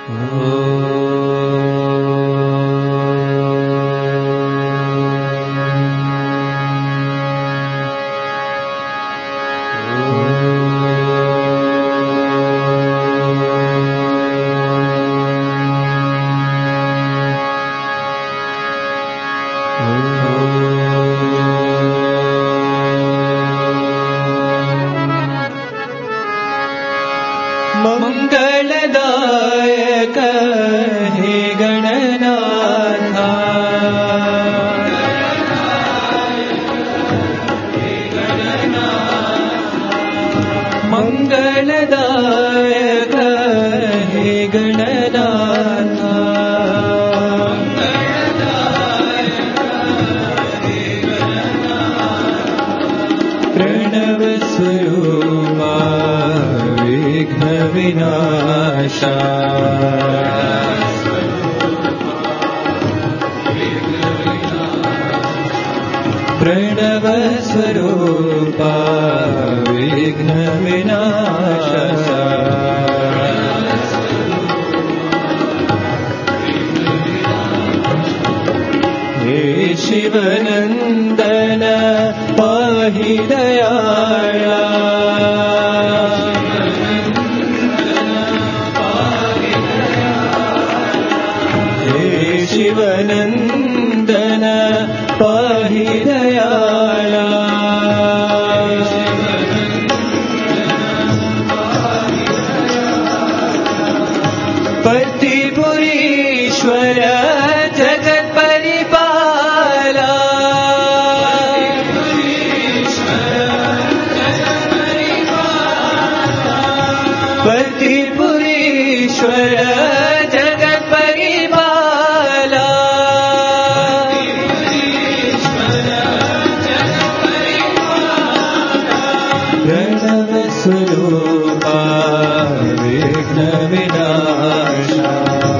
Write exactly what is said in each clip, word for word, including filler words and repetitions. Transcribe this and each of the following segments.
मंगलदायक हे गणनाथा मंगलदायक हे गणनाथा प्रणव स्वरूपा विघ्न विनाशा प्रणव स्वरूपा विघ्न विनाशा हे शिवनंदन पाहि दयाळा शिवनंदन पाहि दयाळा पतिपुरीश्वर जगत परिपाला पतिपुरीश्वर जगत परिपाला प्रणव स्वरूपा विघ्न विनाशा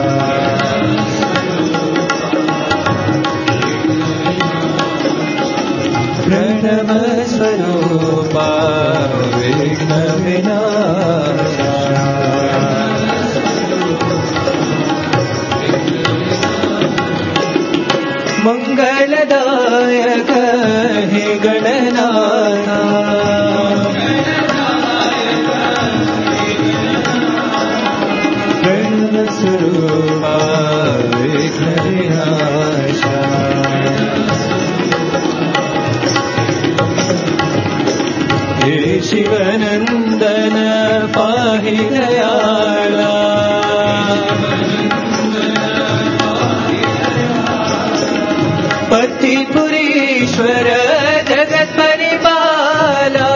प्रणव स्वरूपा विघ्न विनाशा मंगलदायक हे गणनाथा प्रणव स्वरूपा विघ्न विनाशा हे शिवनंदन पाहि दयाळा पतिपुरीश्वर जगत परिपाला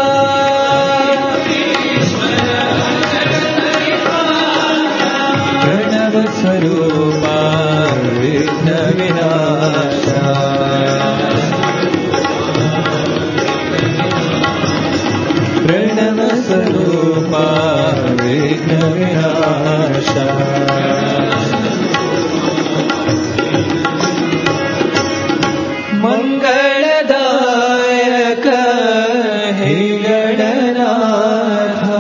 प्रणव स्वरूपा विघ्न विनाशा प्रणव स्वरूपा विघ्न विनाशा मंगलदायक हे गणनाथा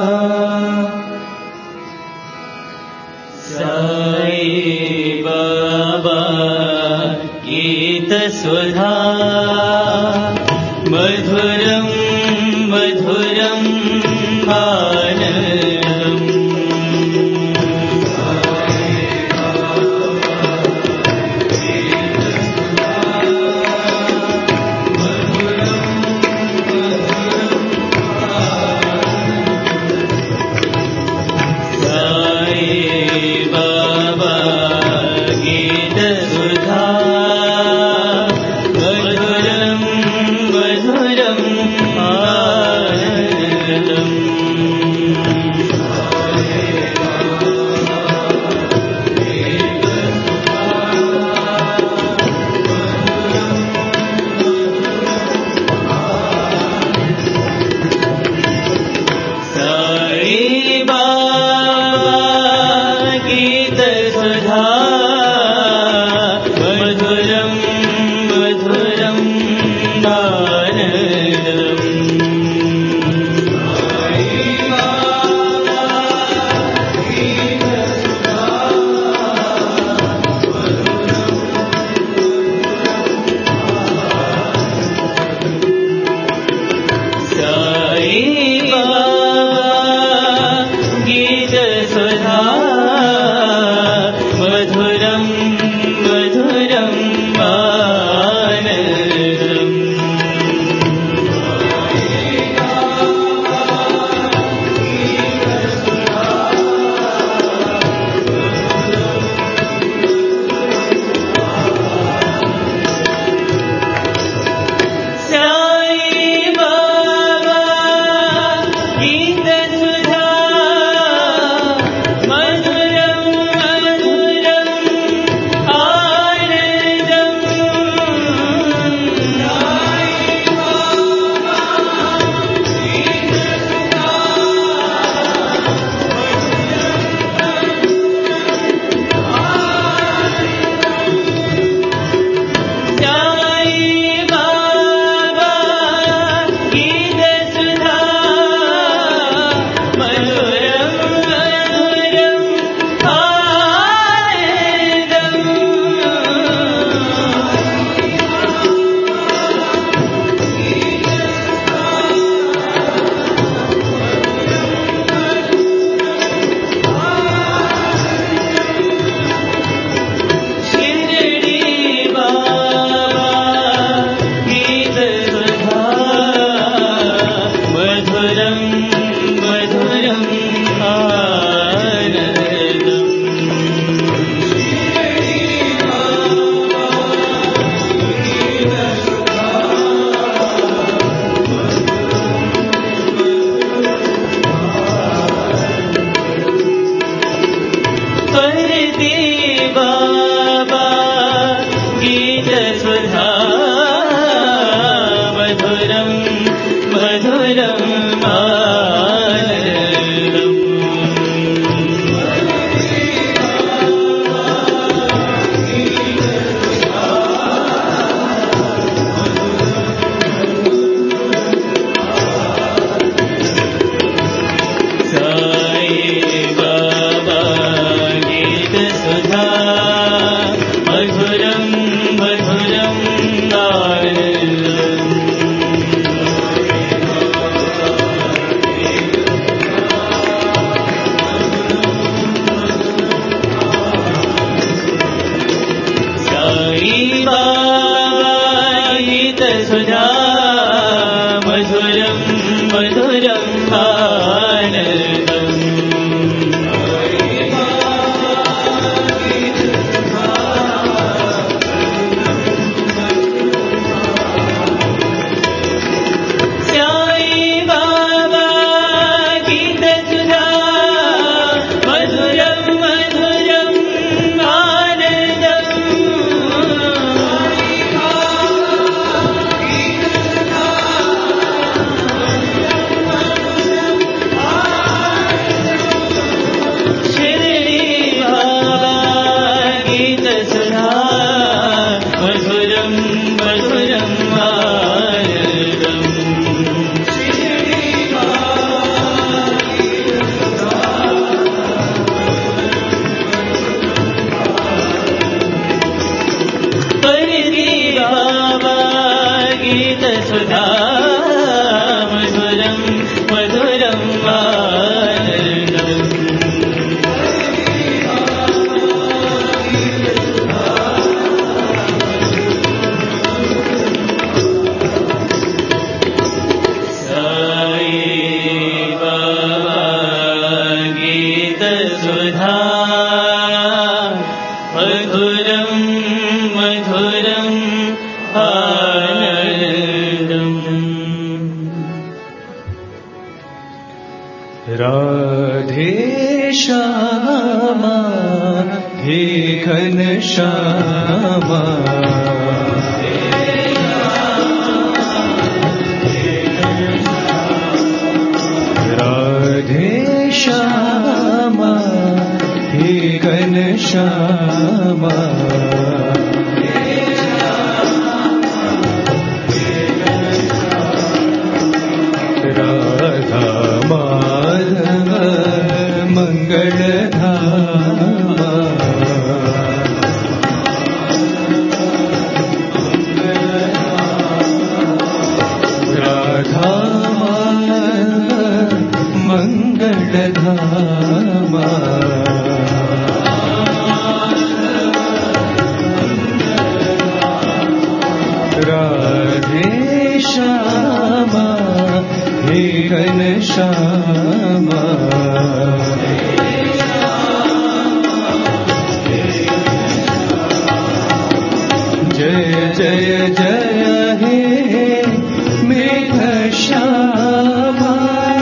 साई बाबा गीत सुधा मधुरं मधुरं आनंदम् मधुरं मधुरं प्रीति बाबा गीत सुधा मधुरं मधुरं आनन्दम् सुधा मधुरं मधुरं आनन्दम् साई बाबा गीत सुधा मधुरं मधुरं आनन्दम् सुधा मधुरं मधुरं आनन्दम् साई बाबा गीत सुधा मधुरं मधुरं राधे श्यामा हे घनश्यामा राधे श्यामा हे घनश्यामा राधा माधव मंगलधामा राधा माधव मंगलधामा राधे श्यामा हे घनश्यामा जय जय जय हे मेघ श्यामा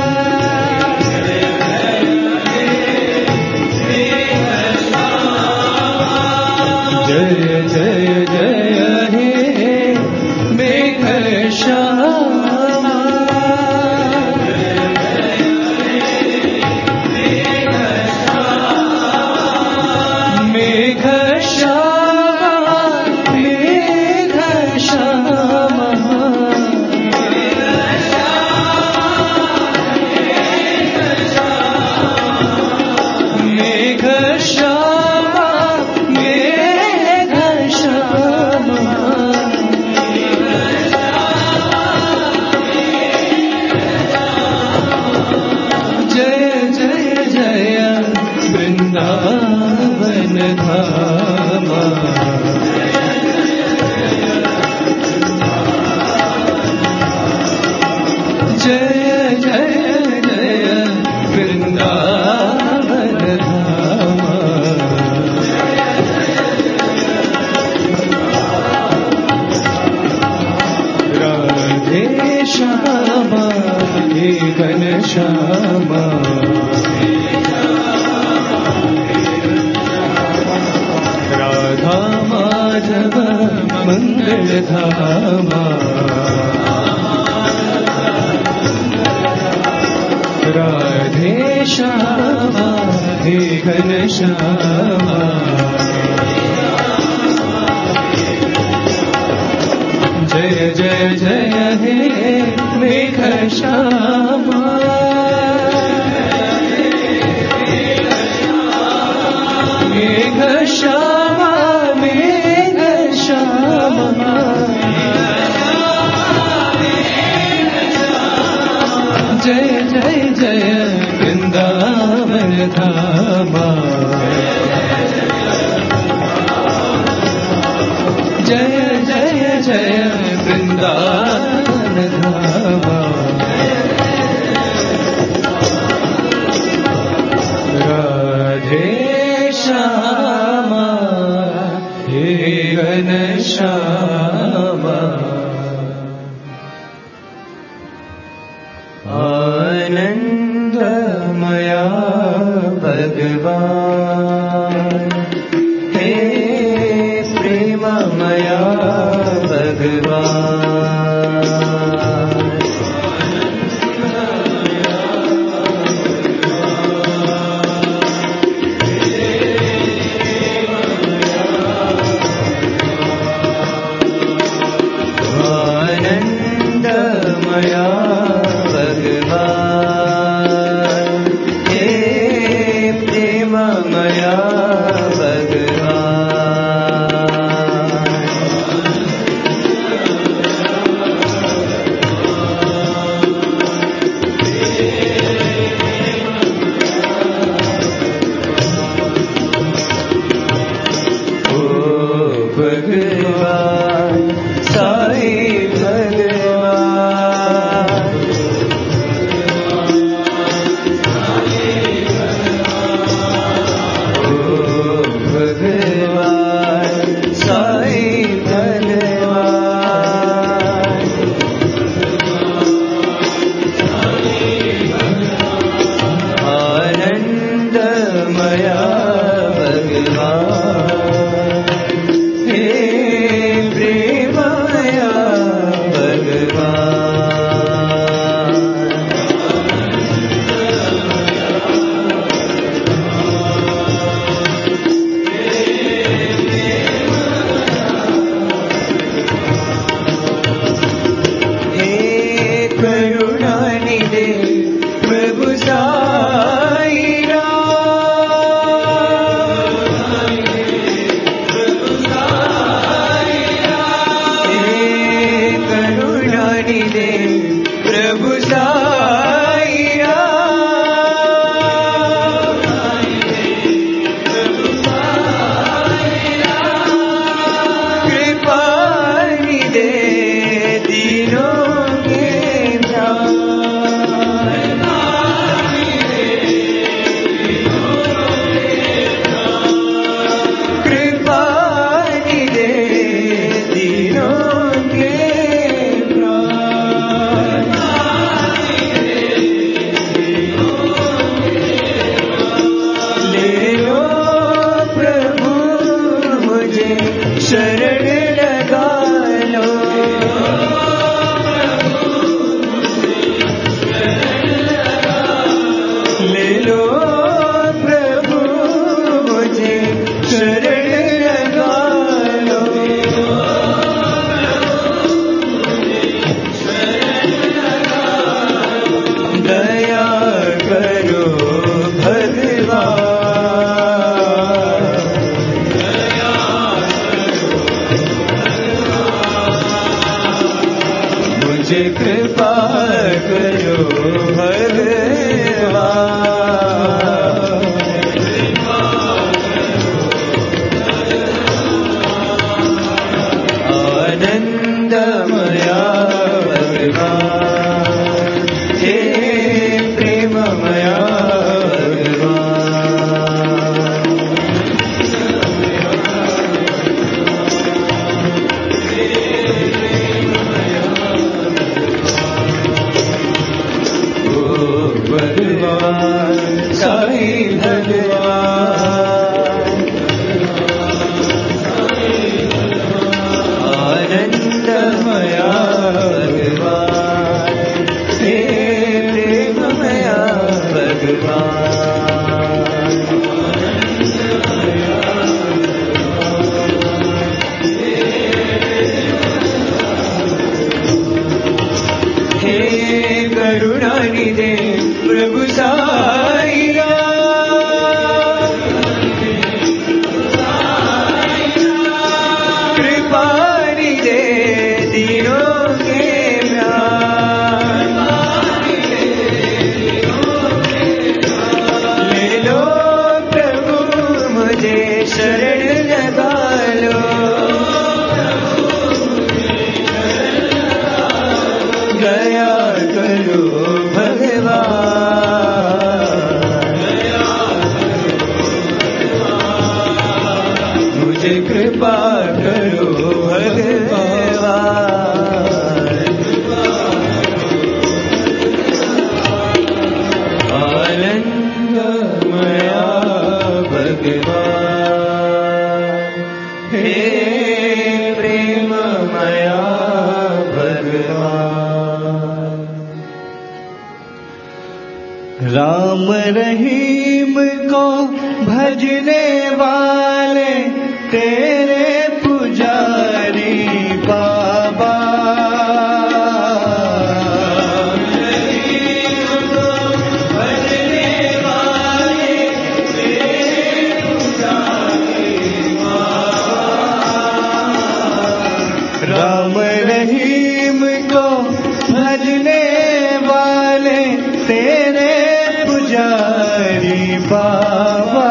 जय जय जय हे मेघ श्यामा श्यामा हे घन श्यामा जय जय जय हे मेघ श्यामा मेघ श्यामा मेघ श्यामा जय जय जय वृंदावन धामा जय जय जय वृंदावन धामा राधे श्यामा हे घन श्यामा आनंदमया भगवान हे प्रेममया भगवान आनंदमया भगवान हे प्रेममया मुझ कृपा करो भगवान। आनंदमया भगवान, हे प्रेममया भगवान। राम रहीम को भजने वाले तेरे पुजारी बाबा। राम रहीम को भजने वाले तेरे पुजारी बाबा।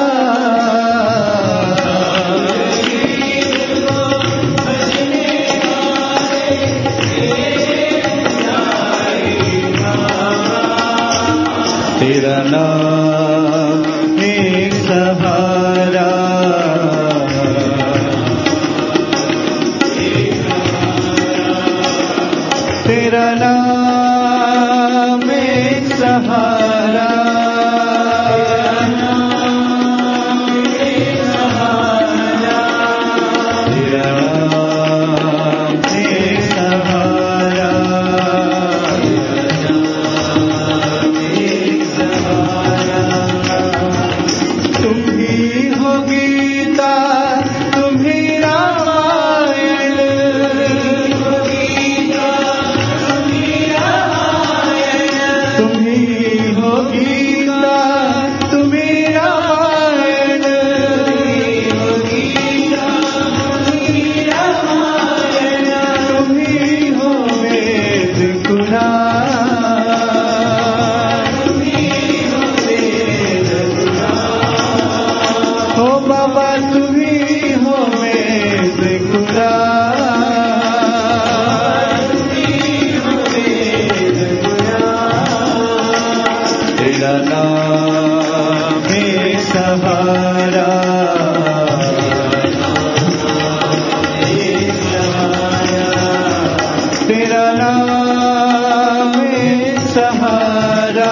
तेरा नाम एक सहारा, तेरा नाम एक सहारा, तेरा नाम एक सहारा, एक सहारा। तुम ही हो गीता, तुम ही रामायण, तुम ही हो गीता, तुम ही रामायण, तुम ही हो वेद कुरान, हो बाबा तुम ही हो वेद कुरान, तेरा नाम है सहारा, तेरा नाम है सहारा,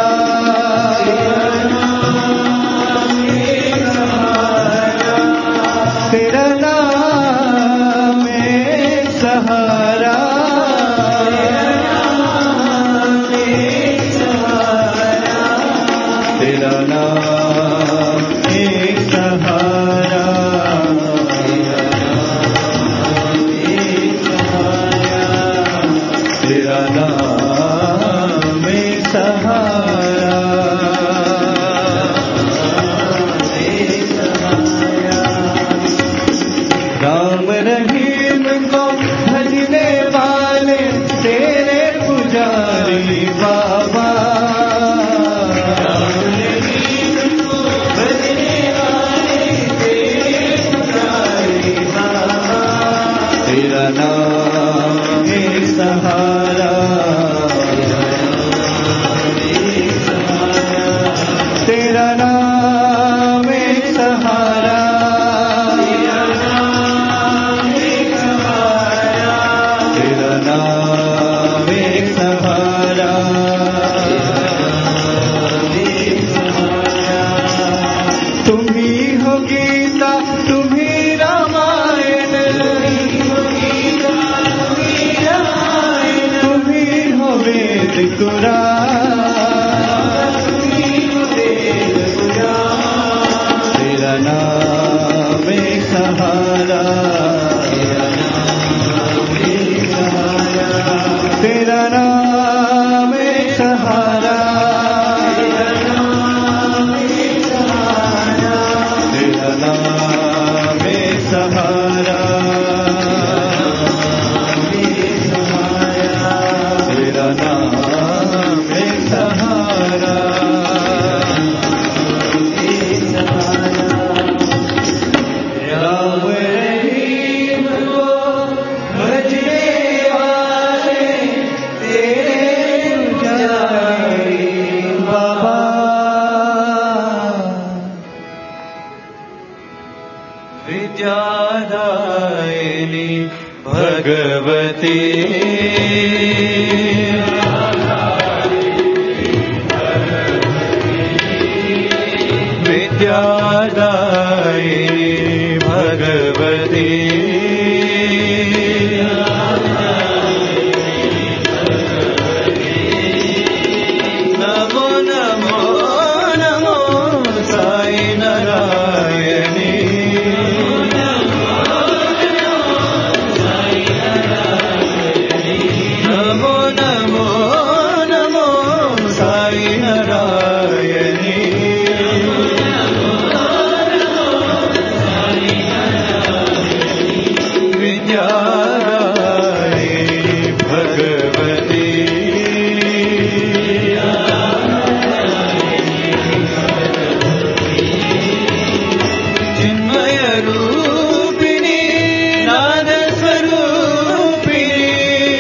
तेरा नाम है सहारा, तेरा नाम एक सहारा, तेरा नाम एक सहारा। राम रहीम को भजने वाले तेरे पुजारी बाबा। तेरा नाम एक सहारा, तेरा नाम एक सहारा, तेरा नाम एक सहारा, तुम ही हो गीता, तुम ही रामायण, तुम ही हो वेद कुरान, तेरा नाम एक सहारा, तेरा नाम एक सहारा, तेरा नाम विद्यादायिनी भगवती विद्यादायिनी भगवती नमो नमो नमो साई नारायणी नमो नमो नमो साई नारायणी विद्यादायिनी भगवती चिन्मय रूपिणी नाद स्वरूपिणी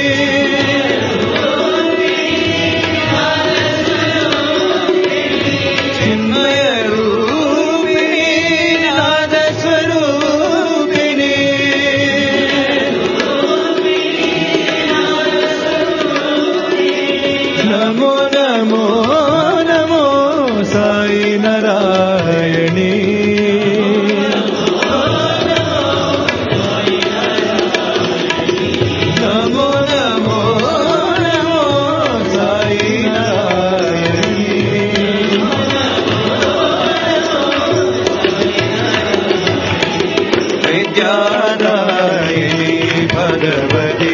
चिन्मय रूपिणी नाद स्वरूपिणी नमो नमो नमो साई नारायणी नमो नमो नमो साई नारायणी विद्यादायिनी भगवती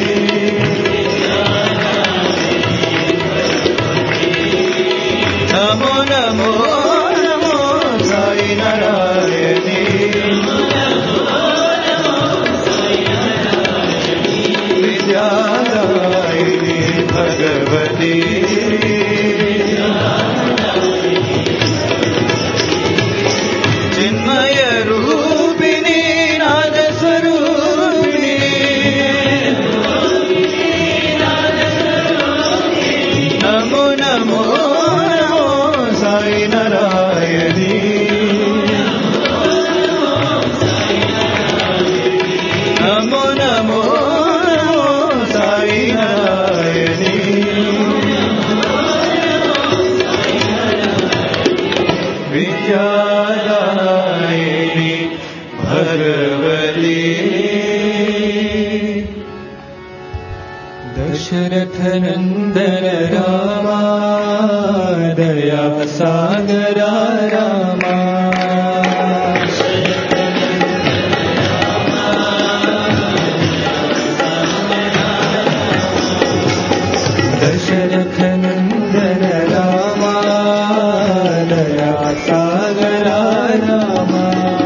नमो नमो नमो साई नारायणी विद्यादायिनी भगवती चिन्मय रूपिणी नाद स्वरूपिणी नमो नमो नमो साई नारायणी नमो नमो नमो साई नारायणी विद्यादायिनी भगवती दशरथ नंदन रामा दया सागरा रामा दशरथ नंदन रामा दया सागरा रामा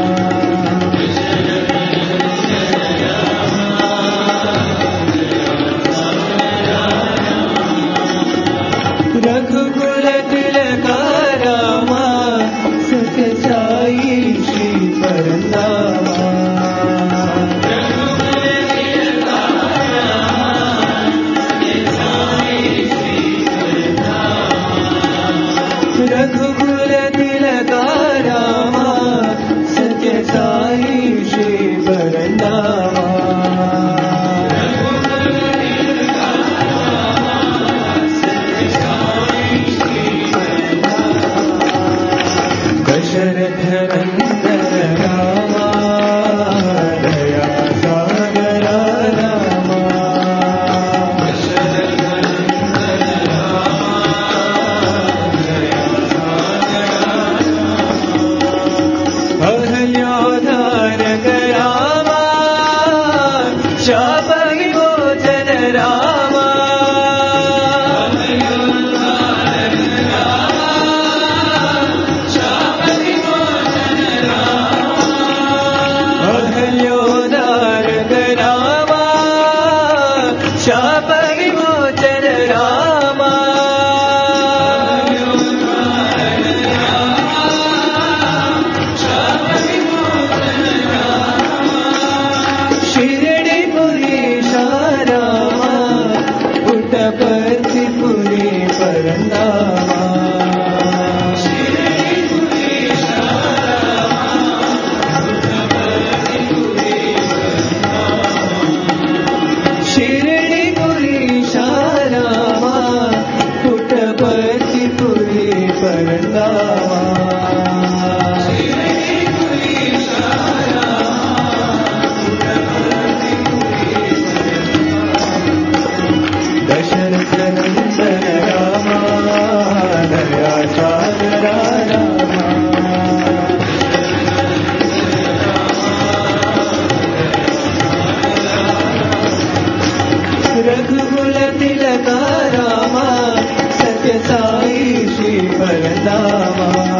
रघुकुल तिलका रामा सत्य साई श्री परंदामा रघुकुल तिलका रामा सत्य साई श्री परंदामा दशरथ नंदन रामा दया सागरा रामा अहल्योधारक रामा शाप विमोचन रामा परंदामा दशरथ नंदन रामा दयाचार रामा रघुकुल तिलका रामा सत्य साई श्री परंदामा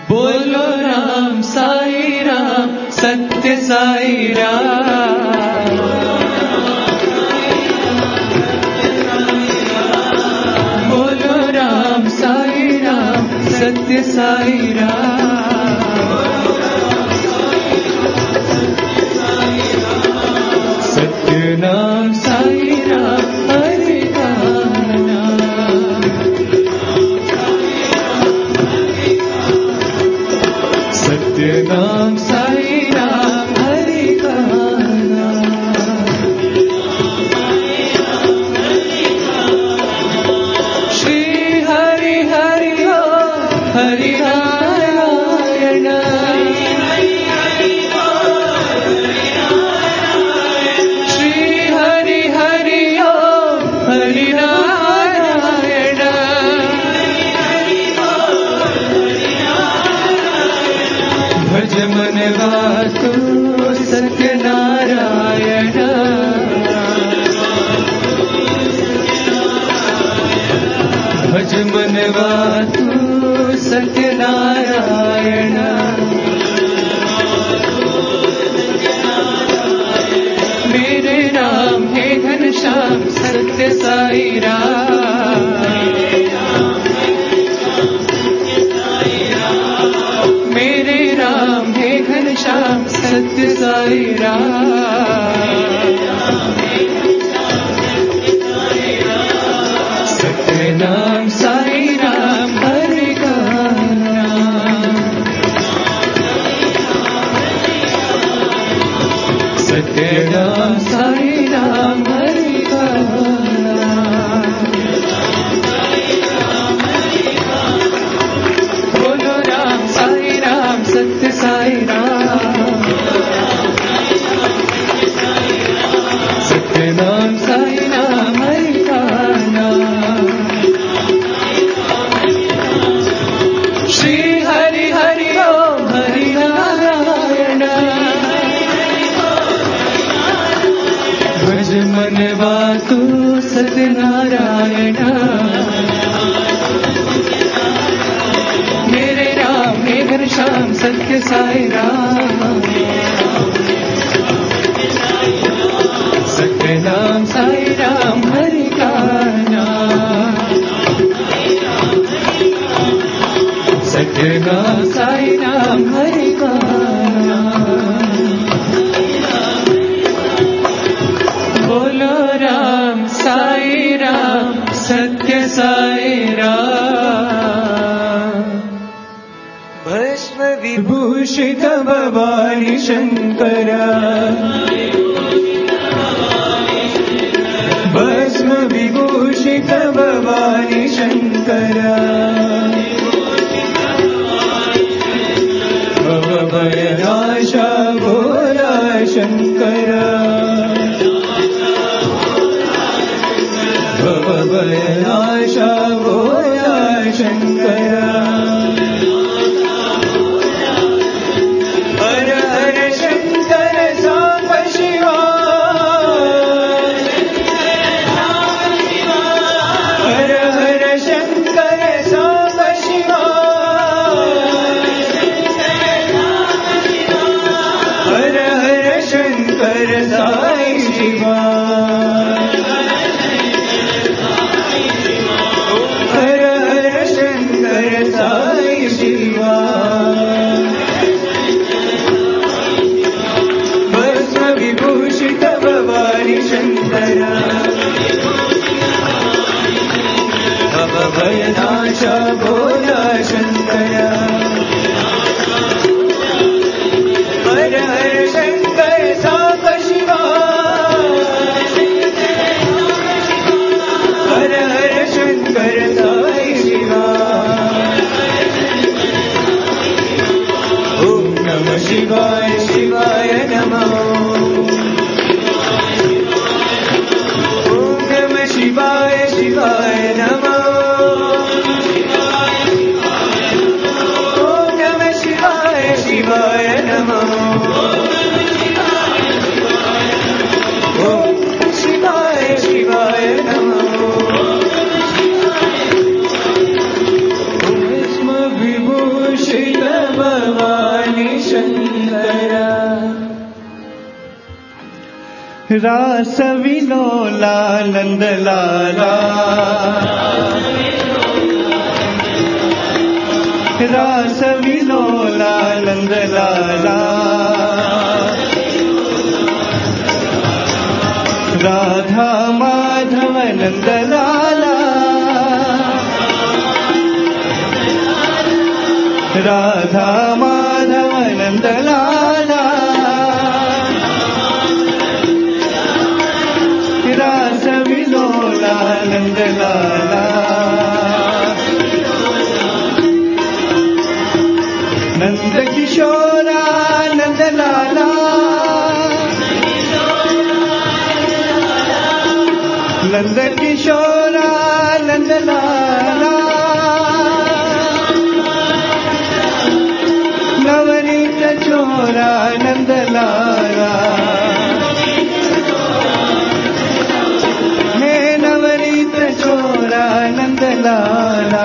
बोलो राम साई राम सत्य साई राम, बोलो राम साई राम सत्य साई राम, सत्य नाम साई राम हरि का नाम, सत्य नाम साई राम हरि का नाम, श्री हरि हरि ओम हरि नारायण, श्री हरि हरि ओम हरि नारायण, भज मन वातु सत्य नारायण, भज मन वातु सत्य नारायण, मेरे राम हे घनश्याम सत्य साई राम, मेरे राम हे घनश्याम सत्य साई राम, सत्य नाम साई राम हरि का नाम, सत्य नाम साई राम हरि का नाम, बोलो राम साई राम सत्य साई राम, सत्य नाम साई राम हरि का नाम, श्री हरि हरि ओम हरि नारायण, भज मन वातु सत्य नारायण, मेरे राम हे घनश्याम सत्य साई राम, सत्य नाम साई राम हरि का नाम, सत्य नाम साई राम हरि का नाम, बोलो राम साई राम सत्य साई राम, भस्म विभूषित भवानी शंकर, भस्म विभूषित भवानी शंकर, भवभयनाश भोला शंकर, भवभयनाश भोला शंकर, हर हर शंकर सांब शिवा, हर हर शंकर सांब शिवा, हर हर शंकर साई शिवा, हर हर शंकर साई शिवा, भस्म विभूषित भवानी शंकर, भवभयनाश भोला शंकर, हर हर शंकर सांब शिवा, हर हर शंकर साई शिवा, ओम नमः शिवाय शिवाय नमः, ओम नमः शिवाय शिवाय नमः, ओम नमः शिवाय शिवाय नमः, ओम शिवाय शिवाय नमः, भस्म विभूषित शङ्कर रासविलोला नन्दलाला रासविलोला नन्दलाला राधा माधव नन्दलाला राधा माधव नन्दलाला रासविलोला नन्दलाला नंद किशोरा नन्दलाला नंद किशोरा नन्दलाला नवनीत चोरा नन्दलाला हे नवनीत चोरा नन्दलाला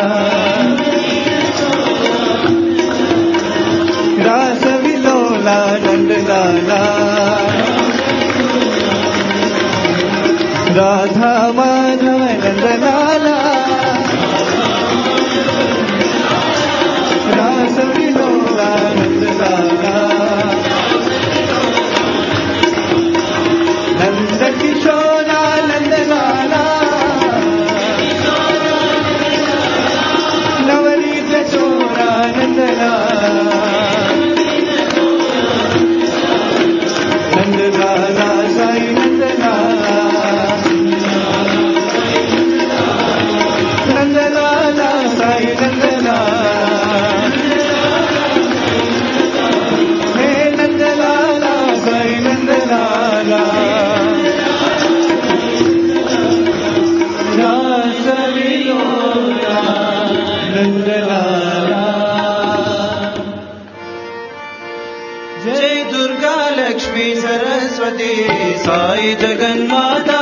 रासविलोला नन्दलाला राधा माधव नन्दलाला रासविलोला नन्दलाला नंद किशोरा नन्दलाला नवनीत चोरा नन्दलाला नन्दलाला साई नन्दलाला नन्दलाला साई नन्दलाला हे नन्दलाला साई नन्दलाला रासविलोला नन्दलाला जय दुर्गा लक्ष्मी सरस्वती साई जगन्माता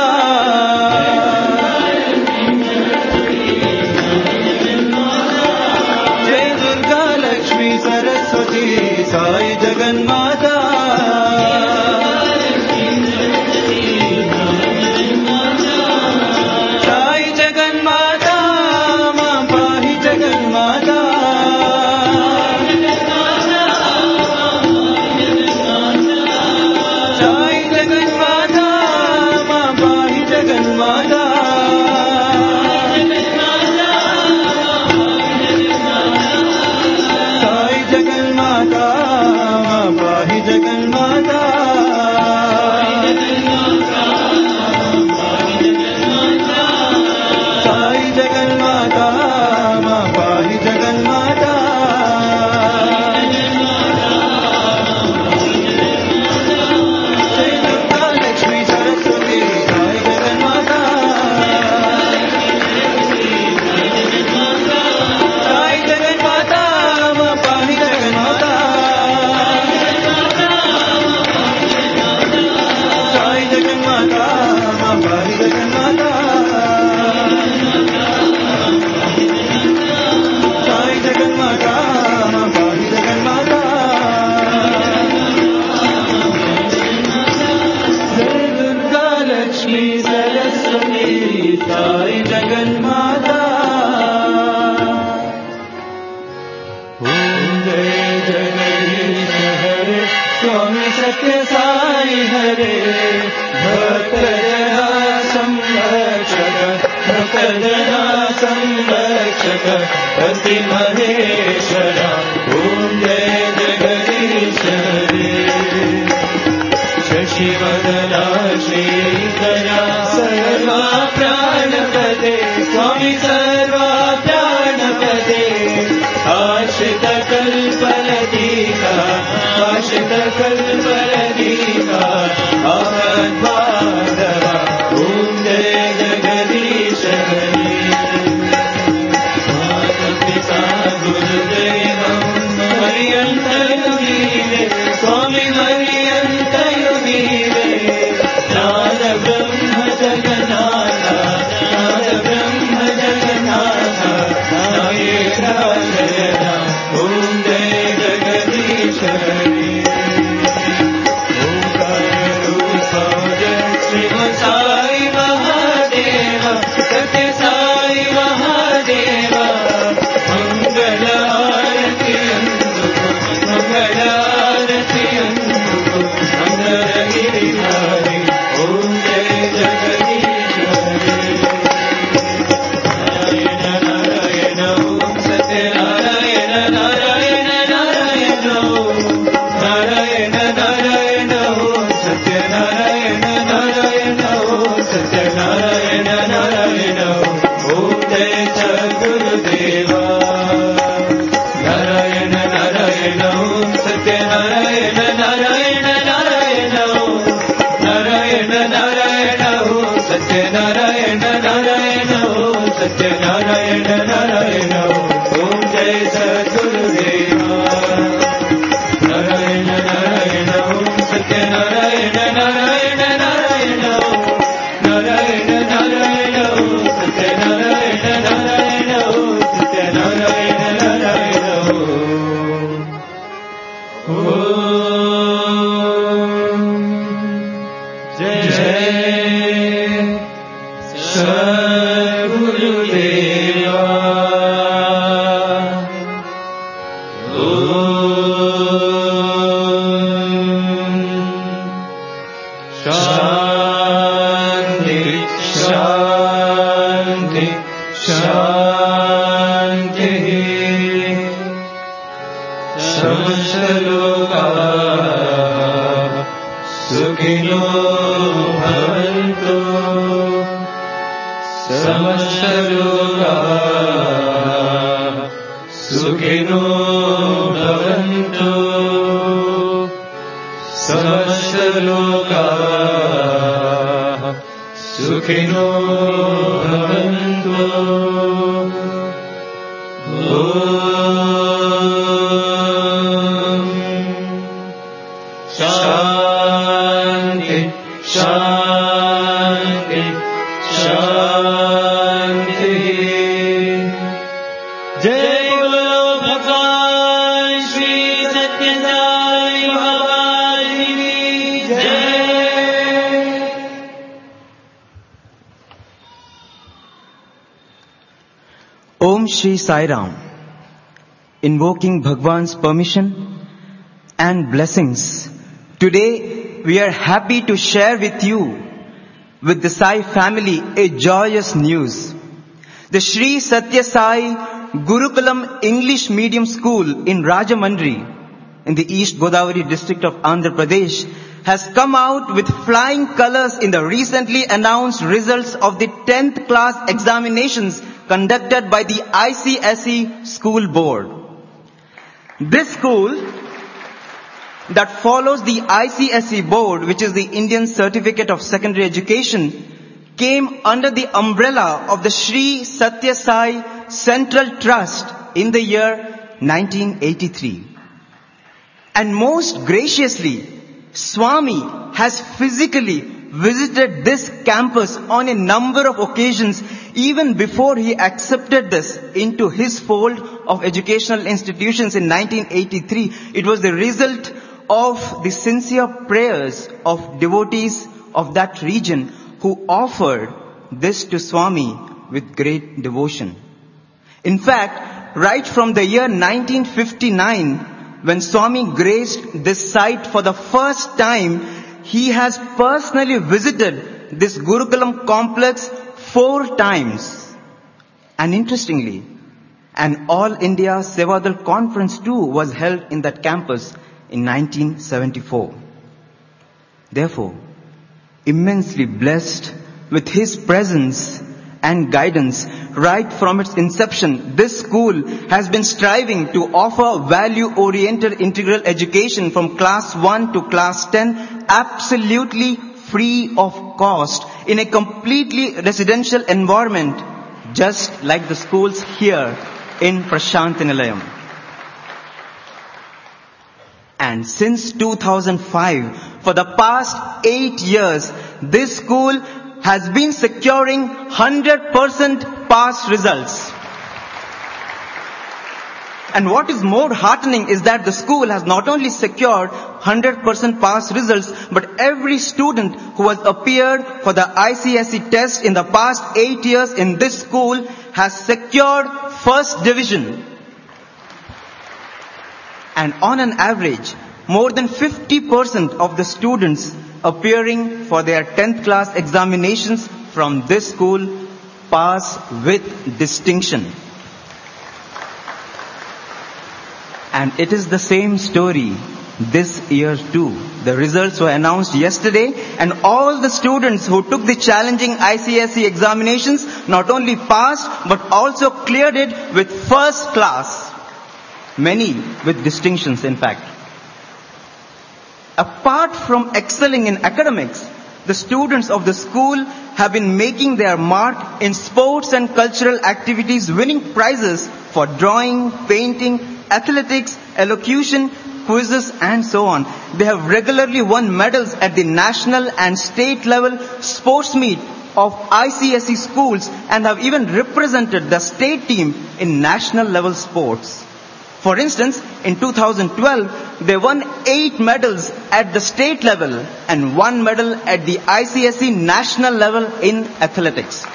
जय दुर्गा लक्ष्मी सरस्वती साई जगन्माता साई जगन्माता मां पाहि जगन्माता साई जगन्माता मां पाहि जगन्माता साई जगन्माता मां पाहि जगन्माता साई जगन्माता मां पाहि जगन्माता जय दुर्गा लक्ष्मी सरस्वती साई जगन्माता साई जगन्माता मां पाहि जगन्माता साई जगन्माता मां पाहि जगन्माता साई जगन्माता मां पाहि जगन्माता जय दुर्गा लक्ष्मी सरस्वती साई जगन्माता ओम जय जगदीश हरे स्वामी सत्य साई हरे भक्तजना संरक्षक भक्तजना संरक्षक अति महेश्वरा ओम जय जगदीश हरे शशिवदना श्रीकरा सर्वा प्राणपदे स्वामी सर्वा प्राणपदे आश्रित कल्पलतिका आश्रित कल्पलतिका आत्माधवा ओम जय जगदीश हरे माता-पिता गुरुदेवं हरियन्तयुगीरे स्वामी हरियन्तयुगीरे नाद ब्रह्म जगन्नाथ नाद ब्रह्म जगन्नाथ नारायण ओम जय समस्तलोकाः सुखिनो भवन्तु समस्तलोकाः सुखिनो भवन्तु समस्तलोकाः सुखिनो भवन्तु ॐ शान्ति शान्ति शान्तिः जय बोलो भगवान श्री सत्यसाई बाबा जी की जय। Om Shri Sai Ram. Invoking Bhagwan's permission and blessings, today we are happy to share with you, with the Sai family, a joyous news. The Shri Satya Sai Gurukulam English Medium School in Rajamandri, in the East Godavari district of Andhra Pradesh, has come out with flying colors in the recently announced results of the tenth class examinations conducted by the I C S E School Board. This school that follows the I C S E Board, which is the Indian Certificate of Secondary Education, came under the umbrella of the Shri Satya Sai Central Trust in the year nineteen eighty-three. And most graciously, Swami has physically visited this campus on a number of occasions even before he accepted this into his fold of educational institutions in nineteen eighty-three. It was the result of the sincere prayers of devotees of that region who offered this to Swami with great devotion. In fact, right from the year nineteen fifty-nine, when Swami graced this site for the first time, he has personally visited this Gurukulam complex four times. And interestingly, an All India Sevadal conference too was held in that campus in nineteen seventy-four. Therefore, immensely blessed with his presence and guidance right from its inception, this school has been striving to offer value-oriented integral education from class one to class ten absolutely free of cost in a completely residential environment, just like the schools here in Prashanthi Nilayam. And since two thousand five, for the past eight years, this school has been securing one hundred percent pass results. And what is more heartening is that the school has not only secured one hundred percent pass results, but every student who has appeared for the I C S E test in the past eight years in this school has secured first division. And on an average, more than fifty percent of the students appearing for their tenth class examinations from this school pass with distinction. And it is the same story this year too. The results were announced yesterday, and all the students who took the challenging I C S E examinations not only passed but also cleared it with first class. Many with distinctions, in fact. Apart from excelling in academics, the students of the school have been making their mark in sports and cultural activities, winning prizes for drawing, painting, athletics, elocution, quizzes and so on. They have regularly won medals at the national and state level sports meet of I C S E schools and have even represented the state team in national level sports. For instance, in two thousand twelve, they won eight medals at the state level and one medal at the I C S E national level in athletics.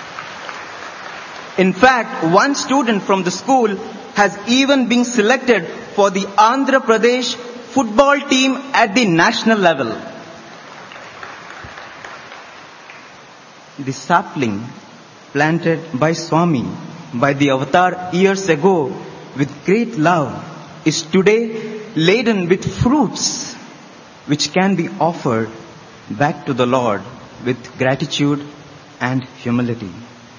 In fact, one student from the school has even been selected for the Andhra Pradesh football team at the national level. The sapling planted by Swami, by the avatar years ago, with great love, is today laden with fruits which can be offered back to the Lord with gratitude and humility.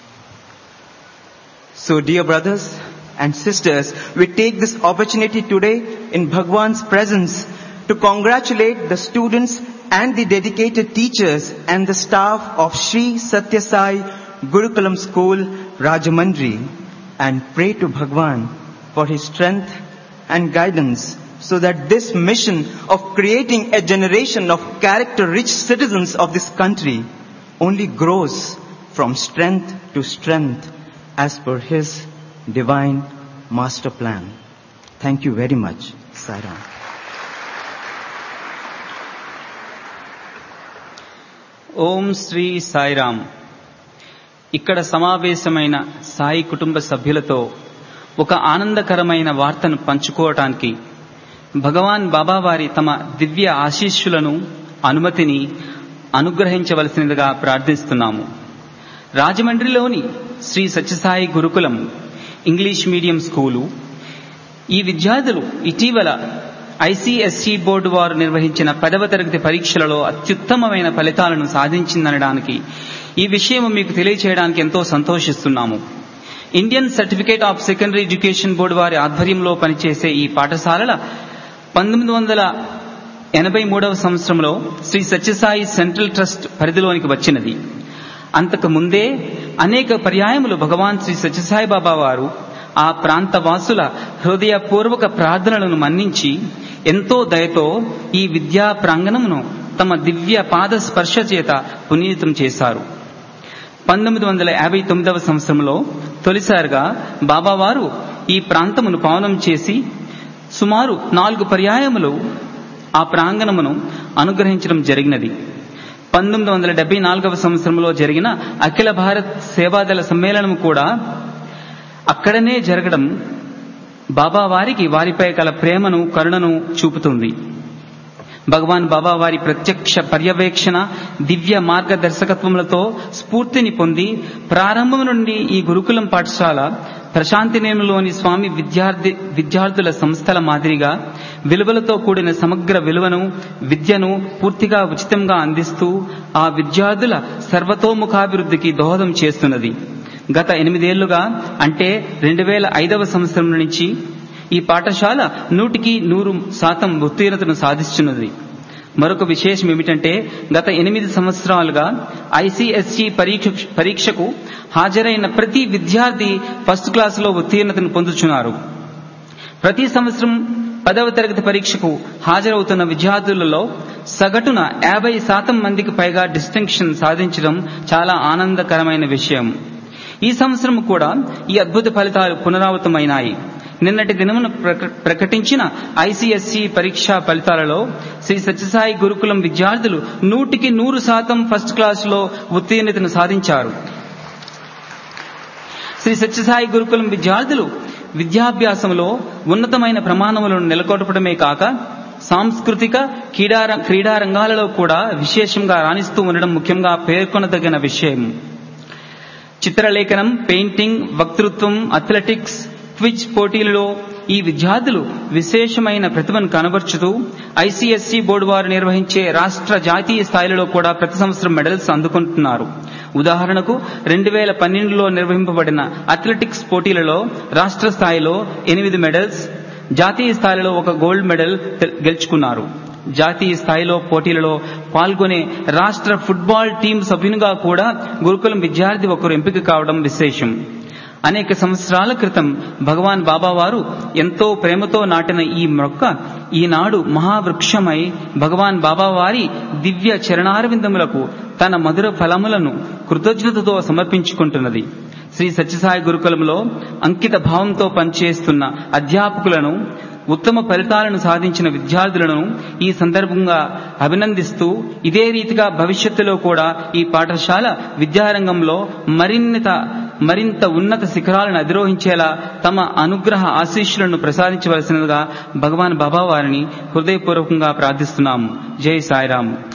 So, dear brothers and sisters, we take this opportunity today in Bhagwan's presence to congratulate the students and the dedicated teachers and the staff of Sri Satya Sai Gurukulam School, Rajamandri, and pray to Bhagwan for his strength and guidance so that this mission of creating a generation of character-rich citizens of this country only grows from strength to strength as per his divine master plan. Thank you very much. Sai Ram. ఓం శ్రీ సాయిరామ్. ఇక్కడ సమావేశమైన సాయి కుటుంబ సభ్యులతో ఒక ఆనందకరమైన వార్తను పంచుకోవటానికి భగవాన్ బాబా వారి తమ దివ్య ఆశీస్సులను అనుమతిని అనుగ్రహించవలసినదిగా ప్రార్థిస్తున్నాము. రాజమండ్రిలోని శ్రీ సత్యసాయి గురుకులం ఇంగ్లీష్ మీడియం స్కూలు ఈ విద్యార్థులు ఇటీవల ఐసీఎస్ఈ బోర్డు వారు నిర్వహించిన పదవ తరగతి పరీక్షలలో అత్యుత్తమమైన ఫలితాలను సాధించిందనడానికి ఈ విషయం మీకు తెలియచేయడానికి ఎంతో సంతోషిస్తున్నాము. Indian Certificate of Secondary Education board వారి ఆధ్వర్యంలో పనిచేసే ఈ పాఠశాలల పంతొమ్మిది వందల ఎనభై మూడవ సంవత్సరంలో శ్రీ సత్యసాయి సెంట్రల్ ట్రస్ట్ పరిధిలోనికి వచ్చినది. అంతకు ముందే అనేక పర్యాయములు భగవాన్ శ్రీ సత్యసాయి బాబా వారు ఆ ప్రాంత వాసుల హృదయపూర్వక ప్రార్థనలను మన్నించి ఎంతో దయతో ఈ విద్యా ప్రాంగణమును తమ దివ్య పాద స్పర్శ చేత పునీతం చేశారు. పంతొమ్మిది వందల యాభై తొమ్మిదవ సంవత్సరంలో తొలిసారిగా బాబావారు ఈ ప్రాంతమును పావనం చేసి సుమారు నాలుగు పర్యాయములు ఆ ప్రాంగణమును అనుగ్రహించడం జరిగినది. పంతొమ్మిది వందల డెబ్బై నాలుగవ సంవత్సరంలో జరిగిన అఖిల భారత్ సేవాదళ సమ్మేళనం కూడా అక్కడనే జరగడం బాబా వారికి వారిపై గల ప్రేమను కరుణను చూపుతుంది. భగవాన్ బాబా వారి ప్రత్యక్ష పర్యవేక్షణ దివ్య మార్గదర్శకత్వములతో స్ఫూర్తిని పొంది ప్రారంభం నుండి ఈ గురుకులం పాఠశాల ప్రశాంతినేములోని స్వామి విద్యార్థి విద్యార్థుల సంస్థల మాదిరిగా విలువలతో కూడిన సమగ్ర విలువను విద్యను పూర్తిగా ఉచితంగా అందిస్తూ ఆ విద్యార్థుల సర్వతోముఖాభివృద్ధికి దోహదం చేస్తున్నది. గత ఎనిమిదేళ్లుగా అంటే రెండు వేల ఐదవ సంవత్సరం నుంచి ఈ పాఠశాల నూటికి నూరు శాతం ఉత్తీర్ణతను సాధిస్తున్నది. మరొక విశేషం ఏమిటంటే గత ఎనిమిది సంవత్సరాలుగా ఐసీఎస్ఈ పరీక్ష పరీక్షకు హాజరైన ప్రతి విద్యార్థి ఫస్ట్ క్లాసులో ఉత్తీర్ణతను పొందుతున్నారు. ప్రతి సంవత్సరం పదవ తరగతి పరీక్షకు హాజరవుతున్న విద్యార్థులలో సగటున యాభై శాతం మందికి పైగా డిస్టింక్షన్ సాధించడం చాలా ఆనందకరమైన విషయం. ఈ సంవత్సరం కూడా ఈ అద్భుత ఫలితాలు పునరావృతమైనాయి. నిన్నటి దినమున ప్రకటించిన ఐసీఎస్ఈ పరీక్షా ఫలితాలలో శ్రీ సత్యసాయి గురుకులం విద్యార్థులు నూటికి నూరు శాతం ఫస్ట్ క్లాసులో ఉత్తీర్ణతను సాధించారు. శ్రీ సత్యసాయి గురుకులం విద్యార్థులు విద్యాభ్యాసంలో ఉన్నతమైన ప్రమాణములను నెలకొల్పడమే కాక సాంస్కృతిక క్రీడా క్రీడా రంగాలలో కూడా విశేషంగా రాణిస్తూ ఉండడం ముఖ్యంగా పేర్కొనదగిన విషయం. చిత్రలేఖనం, పెయింటింగ్, వక్తృత్వం, అథ్లెటిక్స్, క్విజ్ పోటీలలో ఈ విద్యార్థులు విశేషమైన ప్రతిభను కనబర్చుతూ ఐసీఎస్ఈ బోర్డు వారు నిర్వహించే రాష్ట్ర జాతీయ స్థాయిలో కూడా ప్రతి సంవత్సరం మెడల్స్ అందుకుంటున్నారు. ఉదాహరణకు రెండు వేల పన్నెండులో నిర్వహింపబడిన అథ్లెటిక్స్ పోటీలలో రాష్ట్ర స్థాయిలో ఎనిమిది మెడల్స్, జాతీయ స్థాయిలో ఒక గోల్డ్ మెడల్ గెలుచుకున్నారు. జాతీయ స్థాయిలో పోటీలలో పాల్గొనే రాష్ట్ర ఫుట్బాల్ టీం సభ్యునిగా కూడా గురుకులం విద్యార్థి ఒకరు ఎంపిక కావడం విశేషం. అనేక సంవత్సరాల క్రితం భగవాన్ బాబా వారు ఎంతో ప్రేమతో నాటిన ఈ మొక్క ఈనాడు మహావృక్షమై భగవాన్ బాబా వారి దివ్య చరణారవిందములకు తన మధుర ఫలములను కృతజ్ఞతతో సమర్పించుకుంటున్నది. శ్రీ సత్యసాయి గురుకులంలో అంకిత భావంతో పనిచేస్తున్న అధ్యాపకులను, ఉత్తమ ఫలితాలను సాధించిన విద్యార్థులను ఈ సందర్భంగా అభినందిస్తూ ఇదే రీతిగా భవిష్యత్తులో కూడా ఈ పాఠశాల విద్యారంగంలో మరింత మరింత ఉన్నత శిఖరాలను అధిరోహించేలా తమ అనుగ్రహ ఆశీస్సులను ప్రసాదించవలసినదిగా భగవాన్ బాబా వారిని హృదయపూర్వకంగా ప్రార్థిస్తున్నాము. జై సాయిరామ్.